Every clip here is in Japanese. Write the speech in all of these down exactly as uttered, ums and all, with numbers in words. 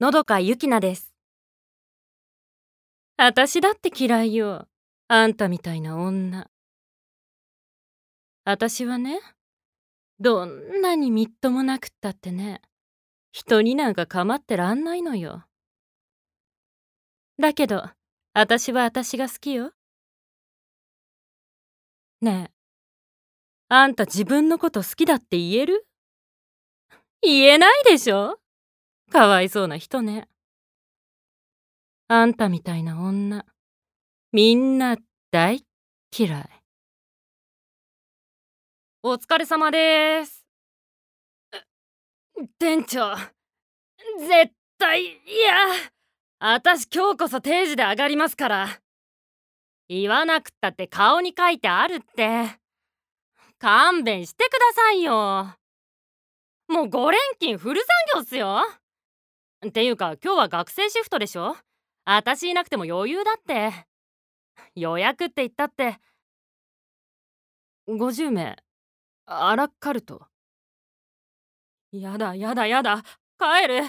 のどかゆきなです。あたしだって嫌いよ。あんたみたいな女。あたしはね、どんなにみっともなくったってね、人になんか構ってらんないのよ。だけど、あたしはあたしが好きよ。ねえ、あんた自分のこと好きだって言える？言えないでしょ？かわいそうな人ね。あんたみたいな女、みんな大っ嫌い。お疲れ様でーす。店長、絶対、いや、あたし今日こそ定時で上がりますから。言わなくったって顔に書いてあるって。勘弁してくださいよ。もうご連勤フル残業っすよ。っていうか今日は学生シフトでしょ？あたしいなくても余裕だって。予約って言ったってごじゅうめいアラカルト。やだやだやだ、帰る帰る。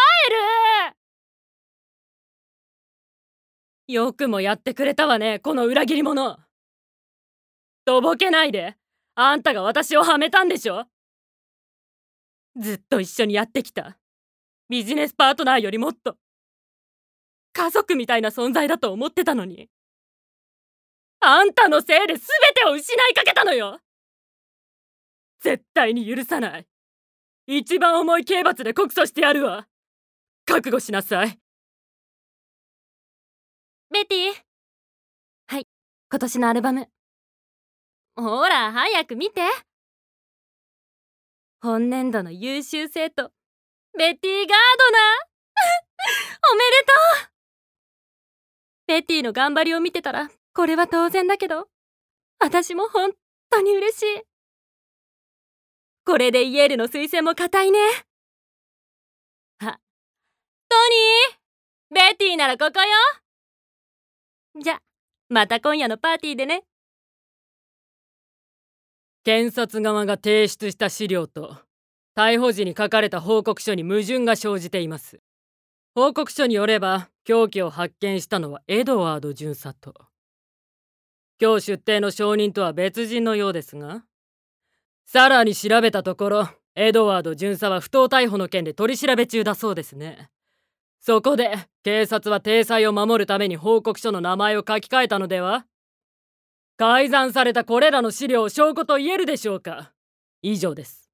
よくもやってくれたわね、この裏切り者。とぼけないで。あんたが私をはめたんでしょ。ずっと一緒にやってきたビジネスパートナーよりもっと家族みたいな存在だと思ってたのに、あんたのせいで全てを失いかけたのよ。絶対に許さない。一番重い刑罰で告訴してやるわ。覚悟しなさい。ベティ。はい、今年のアルバム。ほら早く見て。本年度の優秀生徒ベティ・ガードナーおめでとう。ベティの頑張りを見てたらこれは当然だけど、私も本当に嬉しい。これでイエールの推薦も固いね。あ、トニー、ベティならここよ。じゃ、また今夜のパーティーでね。検察側が提出した資料と逮捕時に書かれた報告書に矛盾が生じています。報告書によれば凶器を発見したのはエドワード巡査と、今日出廷の証人とは別人のようですが、さらに調べたところエドワード巡査は不当逮捕の件で取り調べ中だそうですね。そこで警察は体裁を守るために報告書の名前を書き換えたのでは？改ざんされたこれらの資料を証拠と言えるでしょうか？以上です。